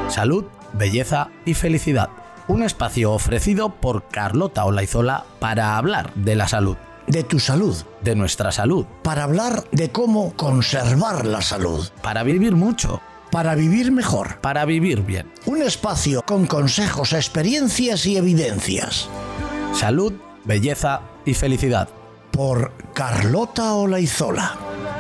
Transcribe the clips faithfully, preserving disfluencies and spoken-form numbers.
Salud, belleza y felicidad. Un espacio ofrecido por Carlota Olaizola para hablar de la salud. De tu salud. De nuestra salud. Para hablar de cómo conservar la salud. Para vivir mucho. Para vivir mejor. Para vivir bien. Un espacio con consejos, experiencias y evidencias. Salud, belleza y felicidad. Por Carlota Olaizola.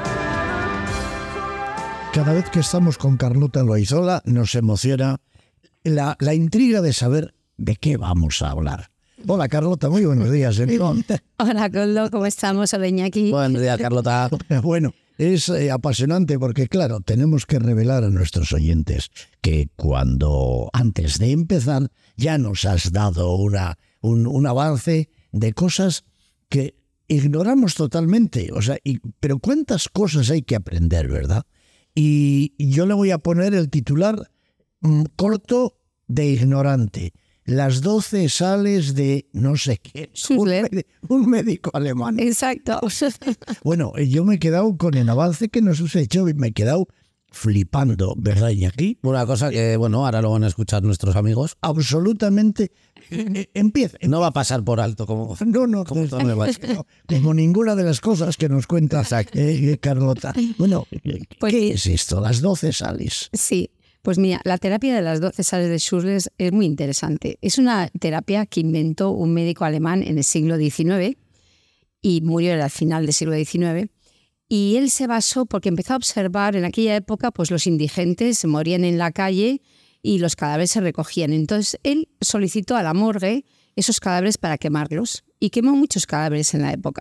Cada vez que estamos con Carlota Olaizola nos emociona la, la intriga de saber de qué vamos a hablar. Hola Carlota, muy buenos días. ¿eh? Hola Coldo, ¿cómo estamos? Hola Iñaki. Buenos días Carlota. Bueno, es eh, apasionante porque claro, tenemos que revelar a nuestros oyentes que cuando antes de empezar ya nos has dado una, un, un avance de cosas que ignoramos totalmente. O sea, y, pero cuántas cosas hay que aprender, ¿verdad? Y yo le voy a poner el titular mm, corto de ignorante. Las doce sales de no sé qué. Un, un médico alemán. Exacto. Bueno, yo me he quedado con el avance que nos has hecho y me he quedado flipando, ¿verdad, Iñaki? Una cosa que, bueno, ahora lo van a escuchar nuestros amigos. Absolutamente. Eh, empieza. No va a pasar por alto como, no, no, como, no, no, como ninguna de las cosas que nos cuenta eh, Carlota. Bueno, pues, ¿qué es esto? Las doce sales. Sí. Pues mira, la terapia de las doce sales de Schurler es muy interesante. Es una terapia que inventó un médico alemán en el siglo diecinueve y murió al final del siglo diecinueve. Y él se basó porque empezó a observar en aquella época pues los indigentes morían en la calle y los cadáveres se recogían. Entonces él solicitó a la morgue esos cadáveres para quemarlos y quemó muchos cadáveres en la época.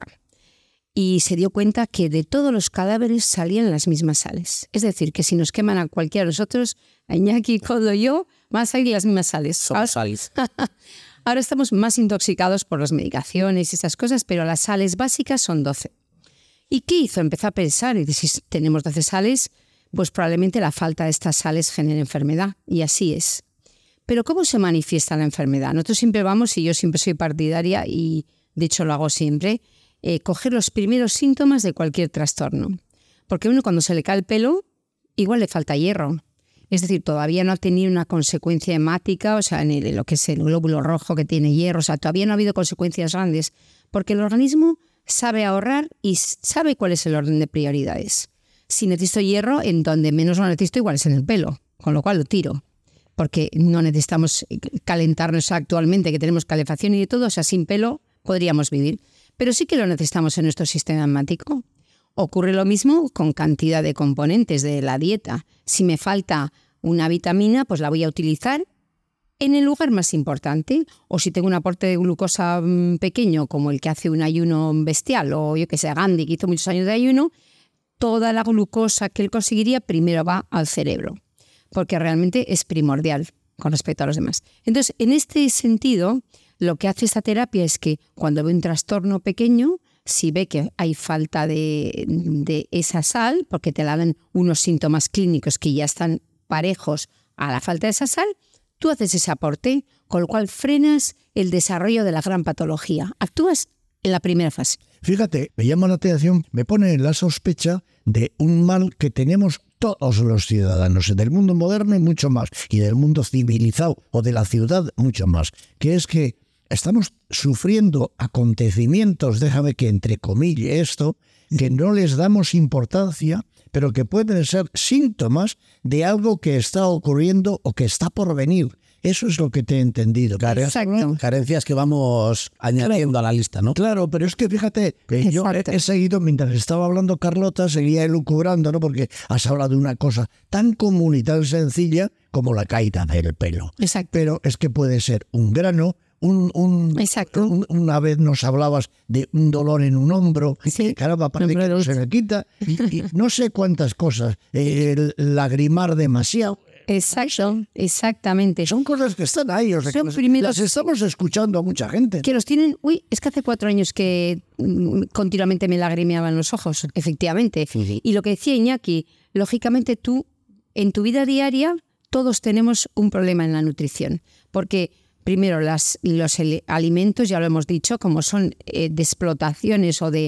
Y se dio cuenta que de todos los cadáveres salían las mismas sales. Es decir, que si nos queman a cualquiera de nosotros, a Iñaki, Codo y yo, van a salir las mismas sales. Somos sales. Ahora estamos más intoxicados por las medicaciones y esas cosas, pero las sales básicas son doce. ¿Y qué hizo? Empezó a pensar, y si tenemos doce sales, pues probablemente la falta de estas sales genere enfermedad. Y así es. Pero ¿cómo se manifiesta la enfermedad? Nosotros siempre vamos, y yo siempre soy partidaria, y de hecho lo hago siempre, Eh, coger los primeros síntomas de cualquier trastorno. Porque uno cuando se le cae el pelo, igual le falta hierro. Es decir, todavía no ha tenido una consecuencia hemática, o sea, en, el, en lo que es el glóbulo rojo que tiene hierro, o sea, todavía no ha habido consecuencias grandes, porque el organismo sabe ahorrar y sabe cuál es el orden de prioridades. Si necesito hierro, en donde menos lo necesito, igual es en el pelo, con lo cual lo tiro. Porque no necesitamos calentarnos actualmente, que tenemos calefacción y de todo, o sea, sin pelo podríamos vivir. Pero sí que lo necesitamos en nuestro sistema hemático. Ocurre lo mismo con cantidad de componentes de la dieta. Si me falta una vitamina, pues la voy a utilizar en el lugar más importante. O si tengo un aporte de glucosa pequeño, como el que hace un ayuno bestial, o yo que sé, Gandhi, que hizo muchos años de ayuno, toda la glucosa que él conseguiría primero va al cerebro, porque realmente es primordial con respecto a los demás. Entonces, en este sentido, lo que hace esta terapia es que cuando ve un trastorno pequeño, si ve que hay falta de, de esa sal, porque te la dan unos síntomas clínicos que ya están parejos a la falta de esa sal, tú haces ese aporte, con lo cual frenas el desarrollo de la gran patología. Actúas en la primera fase. Fíjate, me llama la atención, me pone en la sospecha de un mal que tenemos todos los ciudadanos, del mundo moderno y mucho más, y del mundo civilizado o de la ciudad mucho más, que es que estamos sufriendo acontecimientos, déjame que entrecomille esto, que no les damos importancia, pero que pueden ser síntomas de algo que está ocurriendo o que está por venir. Eso es lo que te he entendido. Exacto. Carencias que vamos añadiendo claro, a la lista, ¿no? Claro, pero es que fíjate, que yo he, he seguido, mientras estaba hablando Carlota, seguía elucubrando, ¿no? Porque has hablado de una cosa tan común y tan sencilla como la caída del pelo. Exacto. Pero es que puede ser un grano, Un, un, un, una vez nos hablabas de un dolor en un hombro, sí, que caramba, parece que no se me quita, y, y no sé cuántas cosas, eh, el lagrimar demasiado. Exacto, exactamente. Son cosas que están ahí, o sea, que las, las estamos escuchando a mucha gente. Que los tienen, uy, es que hace cuatro años que mm, continuamente me lagrimeaban los ojos, efectivamente. Sí. Y lo que decía Iñaki, lógicamente tú, en tu vida diaria, todos tenemos un problema en la nutrición, porque primero, las, los alimentos, ya lo hemos dicho, como son eh, de explotaciones o de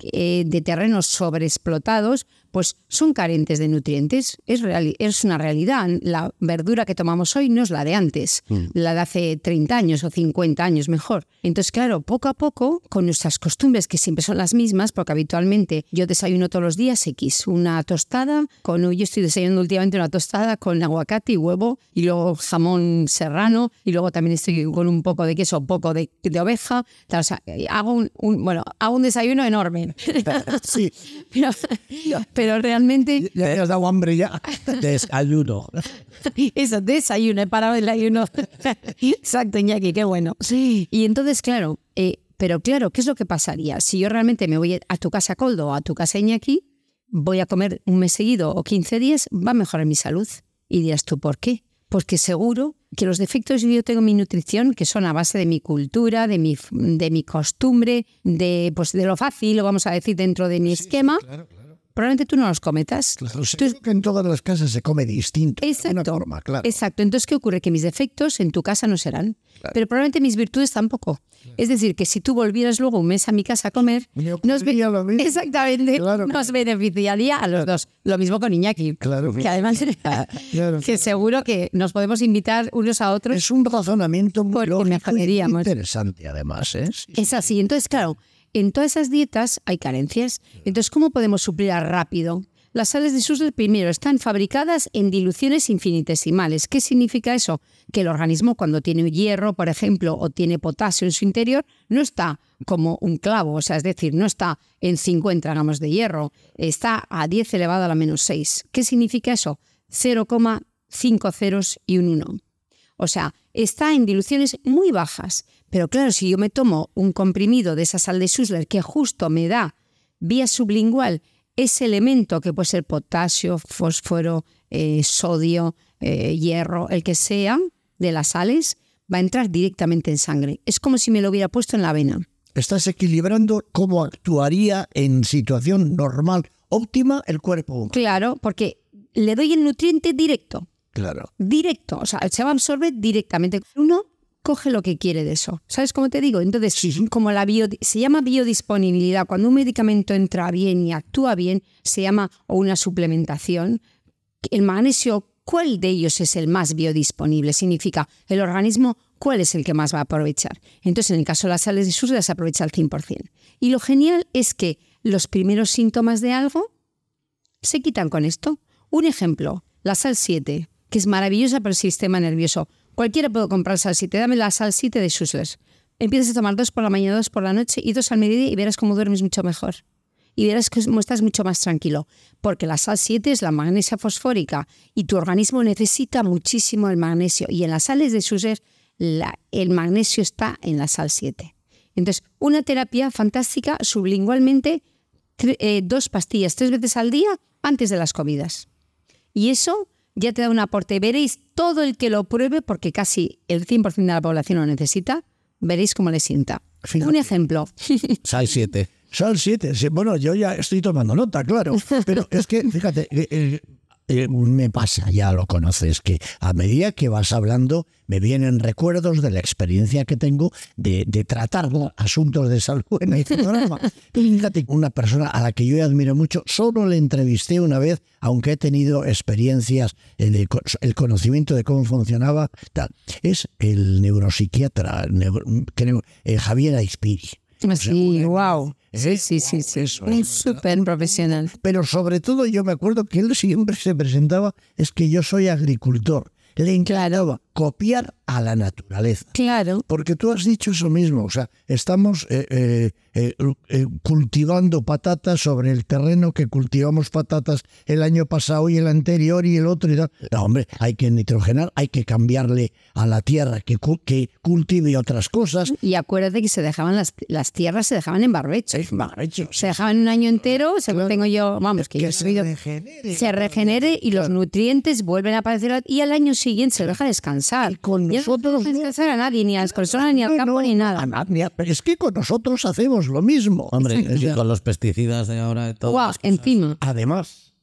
eh, de terrenos sobreexplotados, pues son carentes de nutrientes. Es, real, es una realidad. La verdura que tomamos hoy no es la de antes, mm. la de hace treinta años o cincuenta años mejor. Entonces, claro, poco a poco, con nuestras costumbres, que siempre son las mismas, porque habitualmente yo desayuno todos los días X, una tostada, con, yo estoy desayunando últimamente una tostada con aguacate y huevo, y luego jamón serrano, y luego también estoy con un poco de queso, un poco de, de oveja. O sea, hago un, un, bueno, hago un desayuno enorme. Sí. pero, pero realmente... Ya te has dado hambre ya. Desayuno. Eso, desayuno, he parado el ayuno. Exacto, Iñaki, qué bueno. Sí. Y entonces, claro, eh, pero claro, ¿qué es lo que pasaría? Si yo realmente me voy a tu casa, Koldo, o a tu casa, Iñaki, voy a comer un mes seguido o quince días, va a mejorar mi salud. Y dirás tú, ¿por qué? Porque seguro que los defectos que yo tengo en mi nutrición, que son a base de mi cultura, de mi, de mi costumbre, de, pues de lo fácil, lo vamos a decir, dentro de mi sí, esquema, sí, claro, claro. Probablemente tú no los cometas. Claro, Entonces, que en todas las casas se come distinto. Exacto, de una forma, claro. Exacto. Entonces, ¿qué ocurre? Que mis defectos en tu casa no serán, claro. pero probablemente mis virtudes tampoco. Claro. Es decir, que si tú volvieras luego un mes a mi casa a comer, nos, be- lo mismo. Exactamente, claro. nos beneficiaría a los dos. Lo mismo con Iñaki. Claro. Que además, claro. que seguro que nos podemos invitar unos a otros. Es un razonamiento muy lógico y interesante, además. ¿eh? Sí, es así. Entonces, claro, en todas esas dietas hay carencias. Entonces, ¿cómo podemos suplir rápido? Las sales de Susler, primero, están fabricadas en diluciones infinitesimales. ¿Qué significa eso? Que el organismo, cuando tiene hierro, por ejemplo, o tiene potasio en su interior, no está como un clavo, o sea, es decir, no está en cincuenta gramos de hierro, está a diez elevado a la menos seis. ¿Qué significa eso? cero coma cinco ceros y un uno. O sea, está en diluciones muy bajas. Pero claro, si yo me tomo un comprimido de esa sal de Susler que justo me da vía sublingual ese elemento que puede ser potasio, fósforo, eh, sodio, eh, hierro, el que sea, de las sales, va a entrar directamente en sangre. Es como si me lo hubiera puesto en la vena. Estás equilibrando cómo actuaría en situación normal, óptima, el cuerpo. Claro, porque le doy el nutriente directo. Claro. Directo, o sea, se va a absorber directamente. Uno coge lo que quiere de eso. ¿Sabes cómo te digo? Entonces, sí. como la bio, se llama biodisponibilidad, cuando un medicamento entra bien y actúa bien, se llama o una suplementación. El magnesio, ¿cuál de ellos es el más biodisponible? Significa el organismo, ¿cuál es el que más va a aprovechar? Entonces, en el caso de las sales de Susler, se aprovecha al cien por ciento. Y lo genial es que los primeros síntomas de algo se quitan con esto. Un ejemplo, la sal siete, que es maravillosa para el sistema nervioso. Cualquiera puede comprar sal siete. Dame la sal siete de Susler. Empiezas a tomar dos por la mañana, dos por la noche y dos al mediodía y verás cómo duermes mucho mejor. Y verás cómo estás mucho más tranquilo. Porque la sal siete es la magnesia fosfórica y tu organismo necesita muchísimo el magnesio. Y en las sales de Susler la, el magnesio está en la sal siete. Entonces, una terapia fantástica sublingualmente, tre, eh, dos pastillas tres veces al día antes de las comidas. Y eso ya te da un aporte. Veréis, todo el que lo pruebe, porque casi el cien por ciento de la población lo necesita, veréis cómo le sienta. Fíjate. Un ejemplo. Sal siete. Sal siete. Sí, bueno, yo ya estoy tomando nota, claro. Pero es que, fíjate, eh, eh, eh, me pasa, ya lo conoces, que a medida que vas hablando me vienen recuerdos de la experiencia que tengo de, de tratar asuntos de salud en este programa. Fíjate, una persona a la que yo admiro mucho, solo le entrevisté una vez, aunque he tenido experiencias, el, el conocimiento de cómo funcionaba, tal. Es el neuropsiquiatra neuro, creo, eh, Javier Aispiri. Sí, wow. Sí, sí, sí, sí. Eso, un súper profesional. Pero sobre todo yo me acuerdo que él siempre se presentaba, es que yo soy agricultor. Le encantaba copiar a la naturaleza. Claro. Porque tú has dicho eso mismo, o sea, estamos eh, eh, eh, eh, cultivando patatas sobre el terreno que cultivamos patatas el año pasado y el anterior y el otro y tal. No, hombre, hay que nitrogenar, hay que cambiarle a la tierra que, que cultive otras cosas. Y acuérdate que se dejaban las, las tierras se dejaban en barbecho. Sí, barbecho. Se dejaban un año entero, según claro. tengo yo, vamos, que, que yo se he regenere. Se regenere y claro. los nutrientes vuelven a aparecer y al año siguiente se lo deja descansar. Y con y nosotros no deja descansar a nadie, ni a las personas, ni al campo, no, ni nada. A nadie. Pero es que con nosotros hacemos lo mismo. Hombre, es que con los pesticidas de ahora y todo. Wow, encima. Además.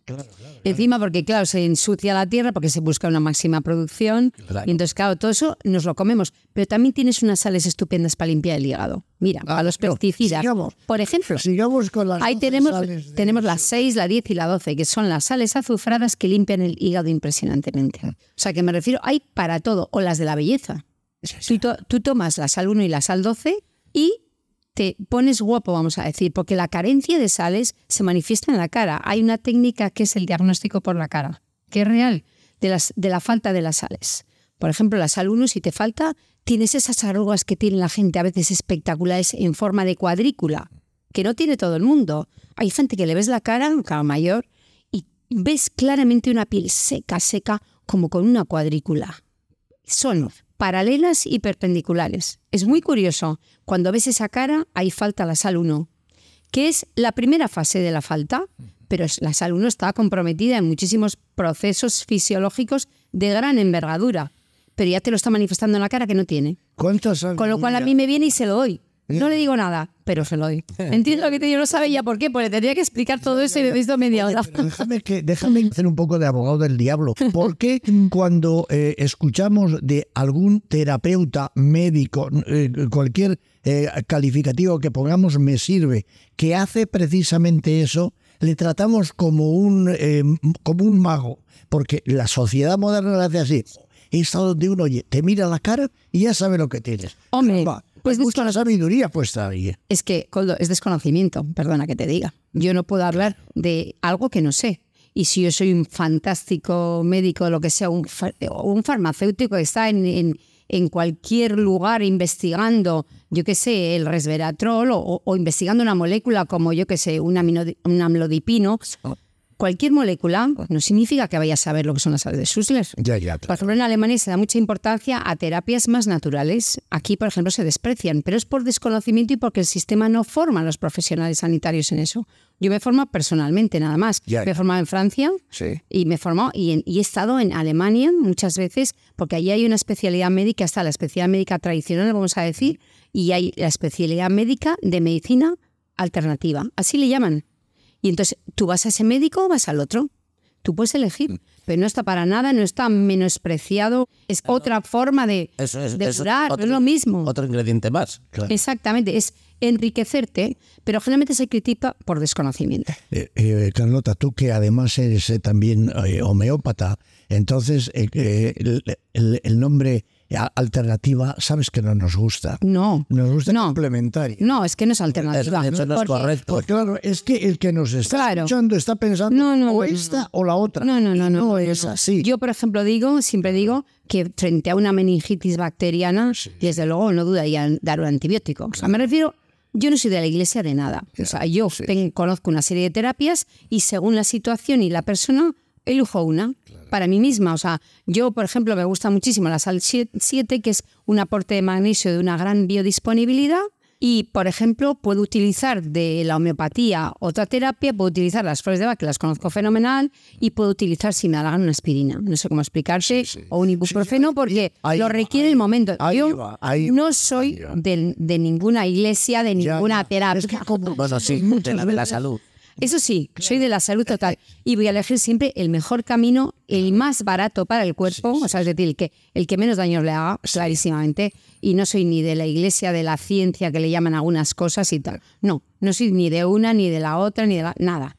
Claro, claro, claro. Encima porque, claro, se ensucia la tierra porque se busca una máxima producción. Claro. Y entonces, claro, todo eso nos lo comemos. Pero también tienes unas sales estupendas para limpiar el hígado. Mira, Ah, a los no, pesticidas. sigamos. Por ejemplo, Sigamos con las ahí doce tenemos, sales de- tenemos las seis, la diez y la doce, que son las sales azufradas que limpian el hígado impresionantemente. O sea, que me refiero, hay para todo. O las de la belleza. Tú, to- tú tomas la sal uno y la sal doce y te pones guapo, vamos a decir, porque la carencia de sales se manifiesta en la cara. Hay una técnica que es el diagnóstico por la cara, que es real, de, las, de la falta de las sales. Por ejemplo, la sal uno, si te falta, tienes esas arrugas que tiene la gente a veces espectaculares en forma de cuadrícula, que no tiene todo el mundo. Hay gente que le ves la cara, un cara mayor, y ves claramente una piel seca, seca, como con una cuadrícula. Son paralelas y perpendiculares. Es muy curioso. Cuando ves esa cara, ahí falta la sal uno, que es la primera fase de la falta, pero es- la sal uno está comprometida en muchísimos procesos fisiológicos de gran envergadura, pero ya te lo está manifestando en la cara que no tiene. ¿Cuántas sales? Con lo cual a mí me viene y se lo doy. No le digo nada, pero se lo doy. Entiendo lo que te digo, no sabe ya por qué, porque tendría que explicar todo eso y me he visto media hora. Pero déjame, que, déjame hacer un poco de abogado del diablo. ¿Por qué cuando eh, escuchamos de algún terapeuta, médico, eh, cualquier eh, calificativo que pongamos me sirve, que hace precisamente eso, le tratamos como un, eh, como un mago? Porque la sociedad moderna le hace así. Es donde uno oye, te mira la cara y ya sabe lo que tienes. Hombre, Caramba, pues hay mucha descono- sabiduría puesta ahí. Es que, Coldo, es desconocimiento, perdona que te diga. Yo no puedo hablar de algo que no sé. Y si yo soy un fantástico médico, lo que sea, un, fa- un farmacéutico que está en, en, en cualquier lugar investigando, yo qué sé, el resveratrol o, o investigando una molécula como, yo qué sé, un, aminodi- un amlodipino, cualquier molécula no significa que vaya a saber lo que son las sales de Schussler. Ya, ya, Por claro. ejemplo, en Alemania se da mucha importancia a terapias más naturales. Aquí, por ejemplo, se desprecian, pero es por desconocimiento y porque el sistema no forma a los profesionales sanitarios en eso. Yo me formo personalmente, nada más. Ya, me ya. he formado en Francia Sí. y me he formado y, en- y he estado en Alemania muchas veces, porque allí hay una especialidad médica, está la especialidad médica tradicional, vamos a decir, y hay la especialidad médica de medicina alternativa. Así le llaman. Y entonces tú vas a ese médico o vas al otro. Tú puedes elegir, pero no está para nada, no está menospreciado. Es otra forma de, Eso es, de eso curar, no otro- es lo mismo. Otro ingrediente más. Exactamente, es enriquecerte, pero generalmente se critica por desconocimiento. Eh, eh, Carlota, tú que además eres eh, también eh, homeópata, entonces eh, eh, el, el- el nombre a- alternativa, sabes que no nos gusta. No, Nos gusta no. complementaria. No, es que no es alternativa. Eso no es Porque- correcto. Pues claro, es que el que nos está Claro. escuchando está pensando No, no, o no, no, esta o la otra. No, no, no, Y no. no es así. Yo, por ejemplo, digo, siempre digo que frente a una meningitis bacteriana, desde luego no dudaría en dar un antibiótico. O sea, me refiero, yo no soy de la iglesia de nada. O sea, yo ten- conozco una serie de terapias y según la situación y la persona, elijo una para mí misma. O sea, yo, por ejemplo, me gusta muchísimo la sal siete, que es un aporte de magnesio de una gran biodisponibilidad. Y, por ejemplo, puedo utilizar de la homeopatía otra terapia, puedo utilizar las flores de Bach, que las conozco fenomenal, y puedo utilizar, si me halagan, una aspirina. No sé cómo explicarse, o un ibuprofeno, porque ahí lo va, requiere ahí el momento. ahí Yo va, ahí no va, soy ahí va. de, de ninguna iglesia, de Ya, ninguna ya. terapia. Es que como Bueno, sí, de la de la salud. Eso sí, soy de la salud total y voy a elegir siempre el mejor camino, el más barato para el cuerpo, o sea, es decir, el que, el que menos daño le haga, clarísimamente, y no soy ni de la iglesia de la ciencia que le llaman algunas cosas y tal. No, no soy ni de una, ni de la otra, ni de la... nada.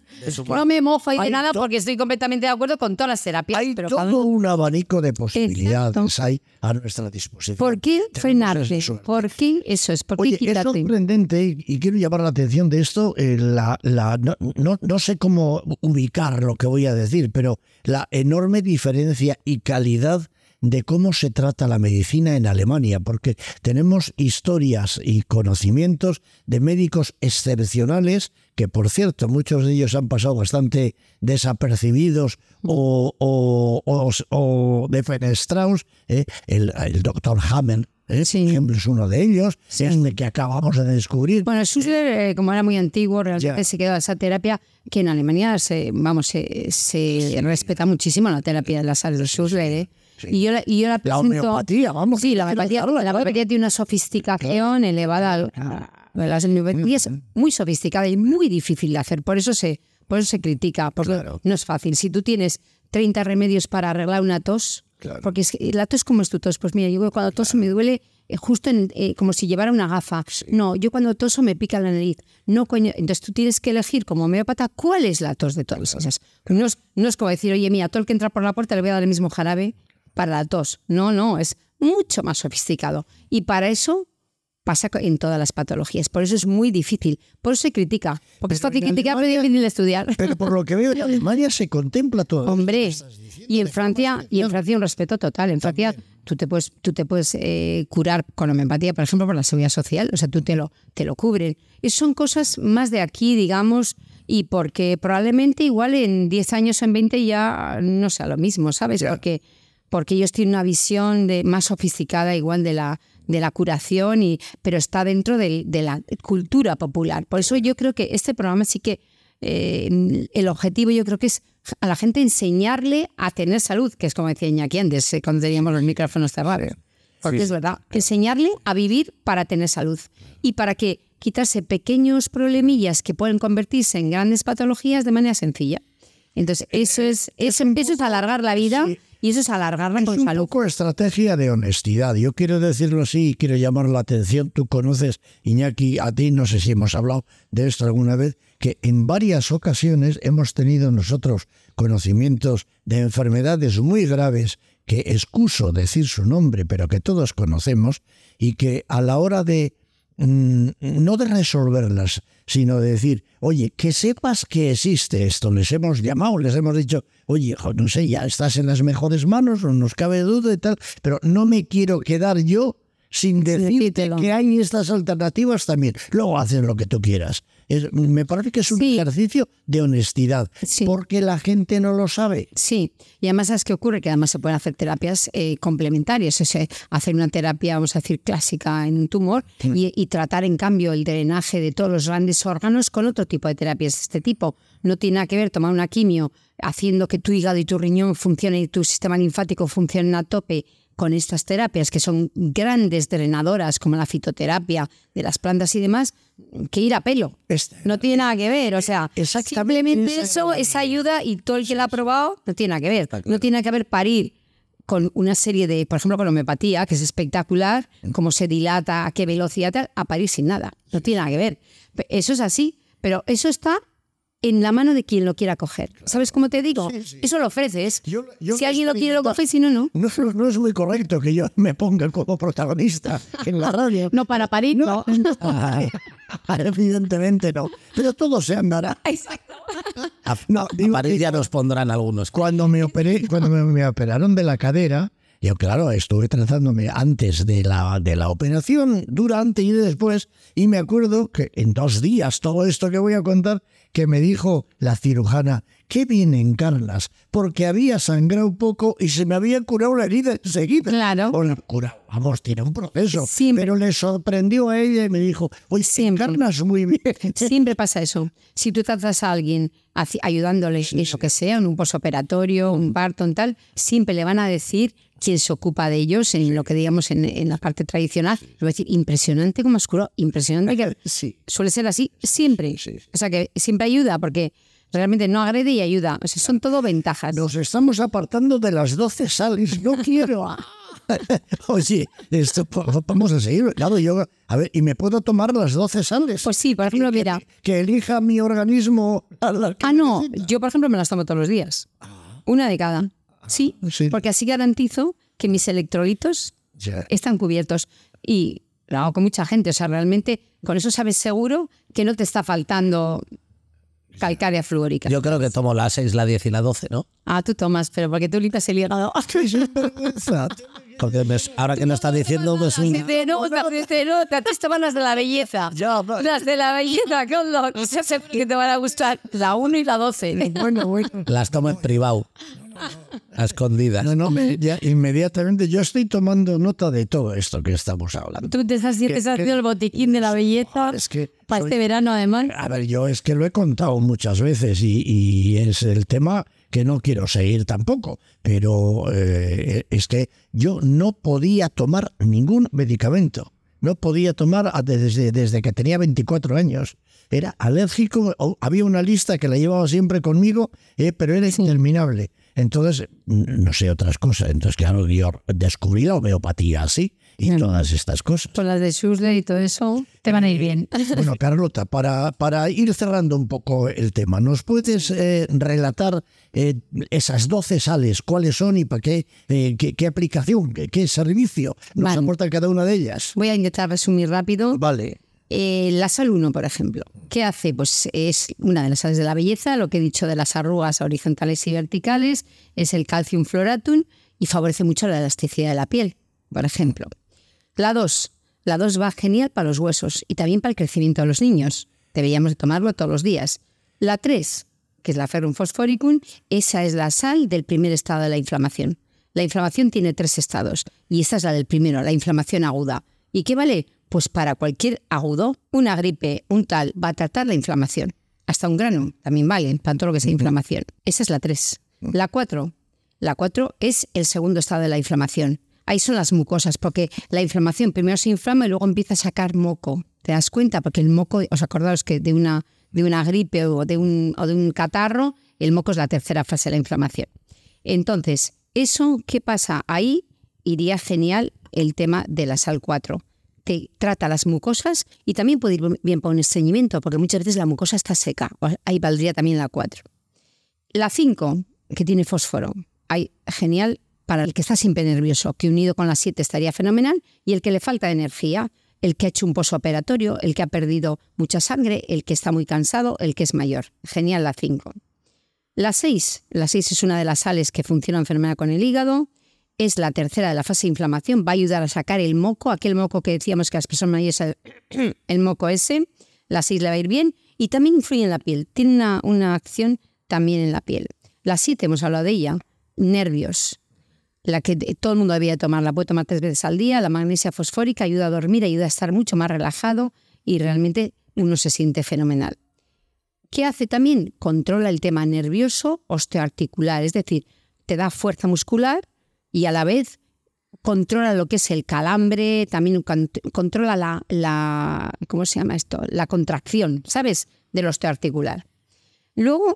No me mojo ahí de Hay nada to- porque estoy completamente de acuerdo con todas las terapias. hay pero todo cada uno- un abanico de posibilidades Exacto. hay a nuestra disposición. ¿Por qué Tenemos frenarte? esa suerte. ¿Por qué eso es? ¿Por qué Oye, es quitarte? sorprendente y, y quiero llamar la atención de esto, eh, la, la, no, no, no sé cómo ubicar lo que voy a decir, pero la enorme diferencia y calidad de cómo se trata la medicina en Alemania, porque tenemos historias y conocimientos de médicos excepcionales que, por cierto, muchos de ellos han pasado bastante desapercibidos o, o, o, o defenestrados. ¿eh? El, el doctor Hammer, ¿eh? Sí. por ejemplo, es uno de ellos, este que acabamos de descubrir. Bueno, Schussler, eh, como era muy antiguo, realmente Ya. se quedó esa terapia que en Alemania se, vamos, se, se respeta muchísimo la terapia de la sal de Schussler. ¿eh? Y yo la, y yo la La presento- homeopatía, vamos. Sí, la homeopatía, la homeopatía tiene una sofisticación elevada. La homeopatía es muy sofisticada y muy difícil de hacer. Por eso se, Por eso se critica, porque Claro. no es fácil. Si tú tienes treinta remedios para arreglar una tos, Claro. porque es que la tos, ¿cómo es tu tos? Pues mira, yo cuando toso me duele eh, justo en, eh, como si llevara una gafa. No, yo cuando toso me pica la nariz. No, coño. Entonces tú tienes que elegir como homeópata cuál es la tos de todas esas. No es, no es como decir, oye, mira, todo el que entra por la puerta le voy a dar el mismo jarabe para la tos. No, no, es mucho más sofisticado. Y para eso pasa en todas las patologías. Por eso es muy difícil. Por eso se critica. Porque es Pero fácil en criticar, pero es Alemania- difícil de estudiar. Pero por lo que veo, en Alemania se contempla todo. Hombre, y en Francia, y en Francia un respeto total. En Francia tú te puedes, tú te puedes eh, curar con homeopatía, por ejemplo, por la seguridad social. O sea, tú te lo, te lo cubren. Y son cosas más de aquí, digamos, y porque probablemente igual en diez años o en veinte ya no sea lo mismo, ¿sabes? Porque, porque ellos tienen una visión de, más sofisticada igual de la, de la curación, y, pero está dentro de, de la cultura popular. Por eso yo creo que este programa sí que eh, el objetivo yo creo que es a la gente enseñarle a tener salud, que es como decía Iñaki antes, eh, cuando teníamos los micrófonos cerrados. Porque Sí. es verdad, enseñarle a vivir para tener salud y para que quitarse pequeños problemillas que pueden convertirse en grandes patologías de manera sencilla. Entonces, eso es, eso, eso es alargar la vida, sí. y eso es alargarla Es con un salud. poco estrategia de honestidad. Yo quiero decirlo así y quiero llamar la atención. Tú conoces, Iñaki, a ti, no sé si hemos hablado de esto alguna vez, que en varias ocasiones hemos tenido nosotros conocimientos de enfermedades muy graves que excuso decir su nombre, pero que todos conocemos, y que a la hora de, mmm, no de resolverlas, sino de decir, oye, que sepas que existe esto, les hemos llamado, les hemos dicho, oye, jo, no sé, ya estás en las mejores manos, no nos cabe duda y tal, pero no me quiero quedar yo sin decirte decírtelo. que hay estas alternativas también. Luego haces lo que tú quieras. Es- me parece que es un Sí. ejercicio de honestidad, Sí. porque la gente no lo sabe. Sí, y además, ¿sabes qué ocurre? Que además se pueden hacer terapias eh, complementarias, o sea, hacer una terapia, vamos a decir, clásica en un tumor y, y tratar, en cambio, el drenaje de todos los grandes órganos con otro tipo de terapias de este tipo. No tiene nada que ver tomar una quimio haciendo que tu hígado y tu riñón funcionen y tu sistema linfático funcionen a tope con estas terapias, que son grandes drenadoras, como la fitoterapia de las plantas y demás, que ir a pelo. Este- No tiene nada que ver, o sea, Exactamente, simplemente esa eso, era la esa ayuda, y todo el que la ha probado no tiene nada que ver. No tiene nada que ver parir con una serie de, por ejemplo, con homeopatía, que es espectacular, cómo se dilata, a qué velocidad, tal, a parir sin nada. No tiene nada que ver. Pe- Eso es así, pero eso está en la mano de quien lo quiera coger. ¿Sabes cómo te digo? Sí, sí. Eso lo ofreces. Yo- yo si lo alguien lo quiere, lo experimento- coge, y si no, no. No, no- no es muy correcto que yo me ponga como protagonista en la radio. No para parir, no. Ay, evidentemente no. Pero todo se andará. Exacto. A, No, a digo parir que- ya nos pondrán algunos. Cuando me operé, cuando me, me operaron de la cadera, yo claro, estuve tratándome antes de la, de la operación, durante y después, y me acuerdo que en dos días, todo esto que voy a contar, que me dijo la cirujana, qué bien encarnas, porque había sangrado poco y se me había curado la herida enseguida. Claro. O la curado, vamos, tiene un proceso. Siempre. Pero le sorprendió a ella y me dijo, oye, Siempre. encarnas muy bien. Siempre pasa eso. Si tú tratas a alguien haci- ayudándole en lo que sea, en un posoperatorio, un parto, en tal, siempre le van a decir quién se ocupa de ellos en lo que digamos en, en la parte tradicional. Le va a decir, impresionante como has curado, impresionante que Sí. suele ser así siempre. Sí. O sea que siempre ayuda, porque realmente no agrede y ayuda. O sea, son todo ventajas. Nos estamos apartando de las doce sales. No quiero. Oye, esto po- vamos a seguir. Claro, yo, a ver, ¿y me puedo tomar las doce sales? Pues sí, por ejemplo, mira. Que elija mi organismo. A la que Ah, no, necesita. yo por ejemplo me las tomo todos los días. Una de cada. Sí, Sí. porque así garantizo que mis electrolitos Ya. están cubiertos. Y lo hago con mucha gente. O sea, realmente con eso sabes seguro que no te está faltando calcárea fluórica. Yo creo que tomo la seis, la diez y la doce, ¿no? Ah, tú tomas, pero porque tú limpias el hígado. Qué sinvergüenza. Porque me- ahora que lo está diciendo, pues un- Dice, no, dice, no, te has tomado las de la belleza. Ya, va. Las de la belleza, con los o sea, sé que te van a gustar. La uno y la doce. Bueno, bueno. las tomo en privado, a escondidas. No, no, me- ya, inmediatamente yo estoy tomando nota de todo esto que estamos hablando. Tú te estás, te estás haciendo el botiquín de la belleza Es que para soy- este verano, además. A ver, yo es que lo he contado muchas veces y, y es el tema que no quiero seguir tampoco, pero eh, es que yo no podía tomar ningún medicamento. No podía tomar a- desde, desde que tenía veinticuatro años. era alérgico, había una lista que la llevaba siempre conmigo, eh, pero era Sí. interminable. Entonces, no sé otras cosas. Entonces, claro, yo descubrí la homeopatía así y Bien. todas estas cosas. Con las de Schussler y todo eso, te van a ir bien. Bueno, Carlota, para, para ir cerrando un poco el tema, ¿nos puedes eh, relatar eh, esas doce sales? ¿Cuáles son y para qué, eh, qué, qué aplicación, qué, qué servicio nos Vale. aporta cada una de ellas? Voy a intentar resumir rápido. Vale. Eh, la sal uno, por ejemplo, ¿qué hace? Pues es una de las sales de la belleza, lo que he dicho de las arrugas horizontales y verticales, es el calcium floratum y favorece mucho la elasticidad de la piel, por ejemplo. La dos, la dos va genial para los huesos y también para el crecimiento de los niños. Deberíamos de tomarlo todos los días. La tres, que es la ferrum phosphoricum, esa es la sal del primer estado de la inflamación. La inflamación tiene tres estados y esta es la del primero, la inflamación aguda. ¿Y qué vale? Pues para cualquier agudo, una gripe, un tal, va a tratar la inflamación. Hasta un grano también vale, para todo lo que sea inflamación. Esa es la tres. La cuatro. La cuatro es el segundo estado de la inflamación. Ahí son las mucosas, porque la inflamación primero se inflama y luego empieza a sacar moco. ¿Te das cuenta? Porque el moco, os acordaos que de una, de una gripe o de, un, o de un catarro, el moco es la tercera fase de la inflamación. Entonces, ¿eso qué pasa? Ahí iría genial el tema de la sal cuatro. Te trata las mucosas y también puede ir bien para un estreñimiento, porque muchas veces la mucosa está seca. Ahí valdría también la cuatro. La cinco, que tiene fósforo, ahí genial para el que está siempre nervioso, que unido con la siete estaría fenomenal, y el que le falta energía, el que ha hecho un posoperatorio, el que ha perdido mucha sangre, el que está muy cansado, el que es mayor. Genial la cinco. La seis, la seis es una de las sales que funcionan fenomenal con el hígado. Es la tercera de la fase de inflamación, va a ayudar a sacar el moco, aquel moco que decíamos que a las personas mayores el, el moco ese, la seis le va a ir bien y también influye en la piel, tiene una, una acción también en la piel. La siete, hemos hablado de ella, nervios, la que todo el mundo debía tomar, la puede tomar tres veces al día, la magnesia fosfórica ayuda a dormir, ayuda a estar mucho más relajado y realmente uno se siente fenomenal. ¿Qué hace también? Controla el tema nervioso osteoarticular, es decir, te da fuerza muscular y a la vez controla lo que es el calambre, también controla la, la ¿cómo se llama esto? La contracción, ¿sabes? Del osteoarticular. Luego,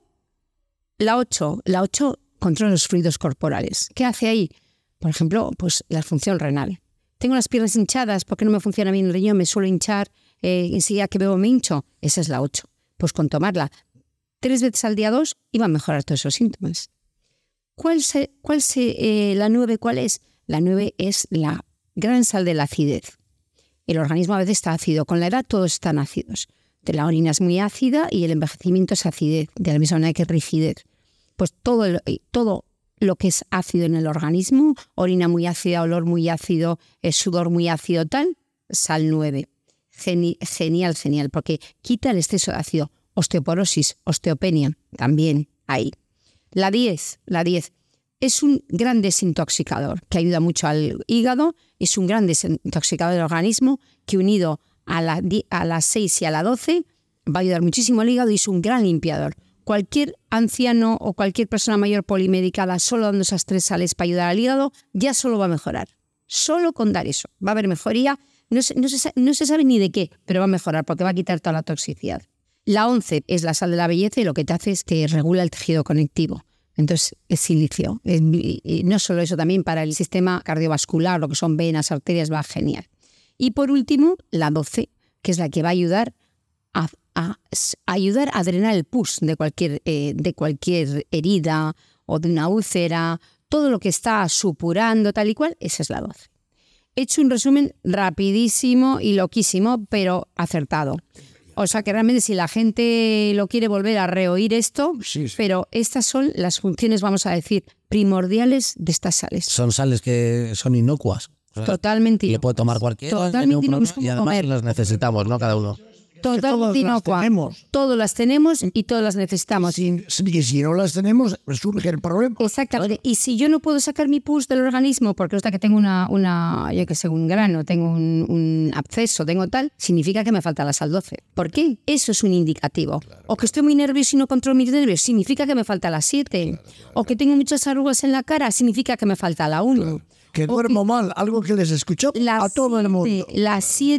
la ocho, la ocho controla los fluidos corporales. ¿Qué hace ahí? Por ejemplo, pues la función renal. Tengo las piernas hinchadas, ¿por qué no me funciona bien el riñón? Me suelo hinchar, eh, enseguida que bebo me hincho. Esa es la ocho. Pues con tomarla tres veces al día, dos, iba a mejorar todos esos síntomas. ¿Cuál se, cuál se, eh, la nueve cuál es? La nueve es la gran sal de la acidez. El organismo a veces está ácido. Con la edad todos están ácidos. La orina es muy ácida y el envejecimiento es acidez, de la misma manera que rigidez. Pues todo, el, todo lo que es ácido en el organismo, orina muy ácida, olor muy ácido, sudor muy ácido, tal, sal nueve. Geni, genial, genial, porque quita el exceso de ácido. Osteoporosis, osteopenia, también ahí. La diez, la diez es un gran desintoxicador que ayuda mucho al hígado, es un gran desintoxicador del organismo que unido a la, a las seis y a la doce va a ayudar muchísimo al hígado y es un gran limpiador. Cualquier anciano o cualquier persona mayor polimedicada solo dando esas tres sales para ayudar al hígado ya solo va a mejorar. Solo con dar eso va a haber mejoría. No se, no, se, no se sabe ni de qué, pero va a mejorar porque va a quitar toda la toxicidad. La once es la sal de la belleza y lo que te hace es que regula el tejido conectivo. Entonces, es silicio. Y no solo eso, también para el sistema cardiovascular, lo que son venas, arterias, va genial. Y por último, la doce, que es la que va a ayudar a, a, a ayudar a drenar el pus de cualquier, eh, de cualquier herida o de una úlcera, todo lo que está supurando, tal y cual, esa es la doce. He hecho un resumen rapidísimo y loquísimo, pero acertado. O sea que realmente si la gente lo quiere volver a reoír esto, sí, sí. Pero estas son las funciones, vamos a decir, primordiales de estas sales. Son sales que son inocuas. Totalmente. Y le puede tomar cualquiera. Totalmente inocuas. Y además comer. las necesitamos, ¿no? Cada uno. Totalmente inocua. Todas las tenemos y todas las necesitamos. Y si, si no las tenemos, surge el problema. Exactamente. Y si yo no puedo sacar mi pus del organismo porque hasta que tengo una, una yo que sé, un grano, tengo un, un absceso, tengo tal, significa que me falta la sal doce. ¿Por qué? Eso es un indicativo. Claro, o que estoy muy nervioso y no controlo mis nervios, significa que me falta la siete. Claro, claro. O que tengo muchas arrugas en la cara, significa que me falta la uno. Claro. Que duermo que, mal, algo que les escuchó a todo el mundo. La siete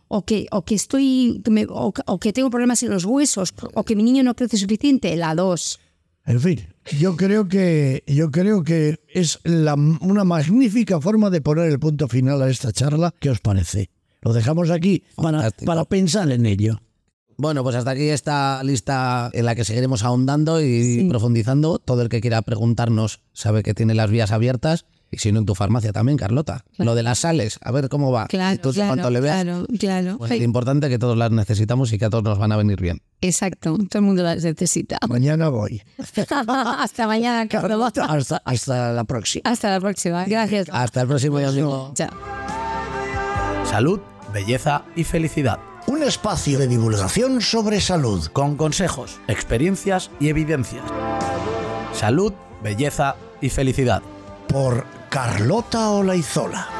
o que, o que estoy que me, o, o que tengo problemas en los huesos, o que mi niño no crece suficiente, la dos. En fin, yo creo que yo creo que es la, una magnífica forma de poner el punto final a esta charla. ¿Qué os parece? Lo dejamos aquí para, para pensar en ello. Bueno, pues hasta aquí esta lista en la que seguiremos ahondando y sí. profundizando. Todo el que quiera preguntarnos sabe que tiene las vías abiertas. Y si no, en tu farmacia también, Carlota. Claro. Lo de las sales, a ver cómo va. Claro, Entonces, claro, cuanto le veas, claro, claro. Pues es importante que todos las necesitamos y que a todos nos van a venir bien. Exacto, todo el mundo las necesita. Mañana voy. Hasta mañana, Carlota. Hasta, hasta la próxima. Hasta la próxima. Gracias. Hasta el próximo amigo. Chao. Salud, belleza y felicidad. Un espacio de divulgación sobre salud. Con consejos, experiencias y evidencias. Salud, belleza y felicidad. Por Carlota Olaizola.